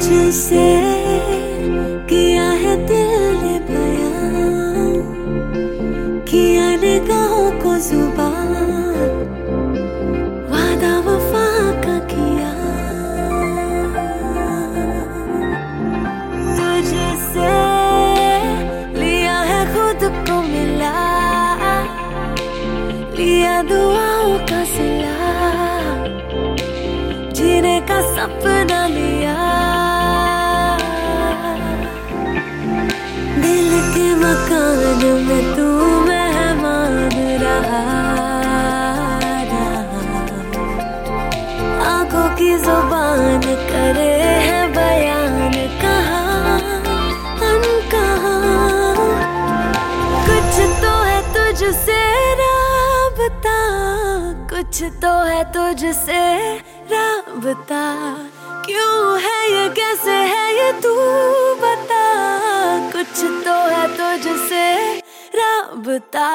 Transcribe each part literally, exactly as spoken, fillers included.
तुझसे किया है दिल ने बयां, किया निगाहों को जुबान, वादा वफा का किया। तुझसे लिया है खुद को मिला, लिया दुआओं का सिला, जीने का सपना लिया। दिल के मकान में तू मेहमान रहा, आंखों की जुबान करे है बयान, कहाँ अनकहा। कुछ तो है तुझसे राबता, कुछ तो है तुझसे राबता। क्यों है ये, कैसे है ये, तू बता। कुछ तो है तुझसे राबता।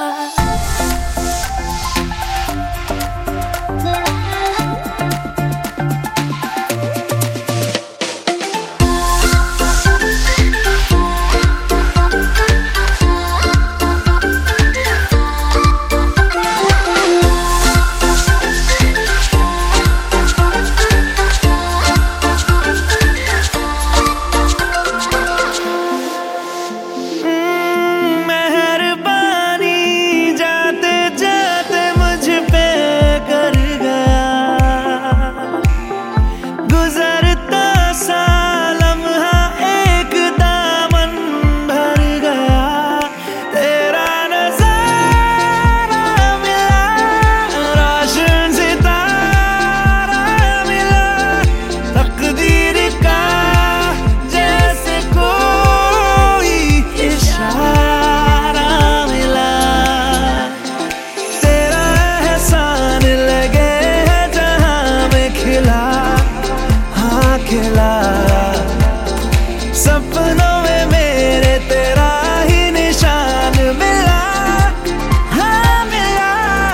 सपनों में मेरे तेरा ही निशान मिला, हाँ मिला।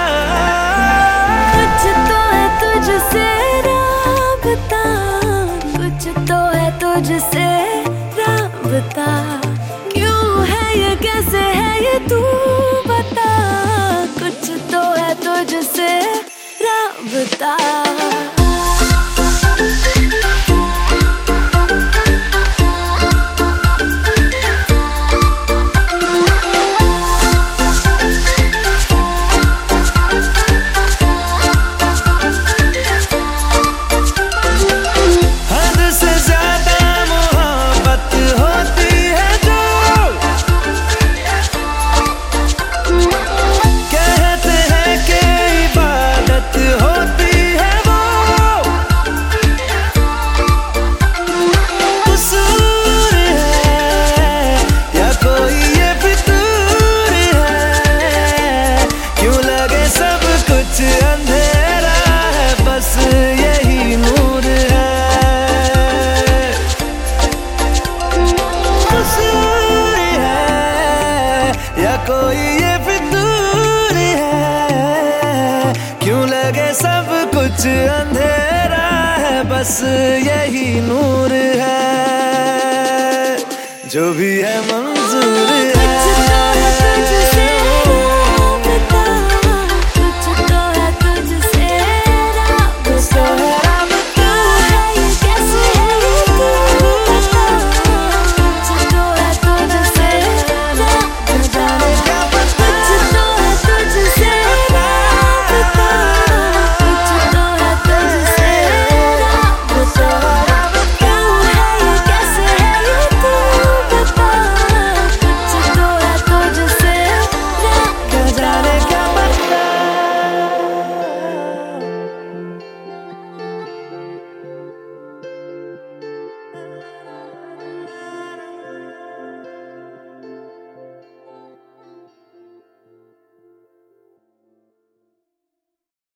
कुछ तो है तुझसे राबता, कुछ तो है तुझसे राबता। क्यों है ये, कैसे है ये, तू बता। कुछ तो है तुझसे राबता। अंधेरा है बस यही नूर है, कसूर है या कोई ये फितूर है। क्यों लगे सब कुछ अंधेरा है, बस यही नूर है। जो भी है मंजूर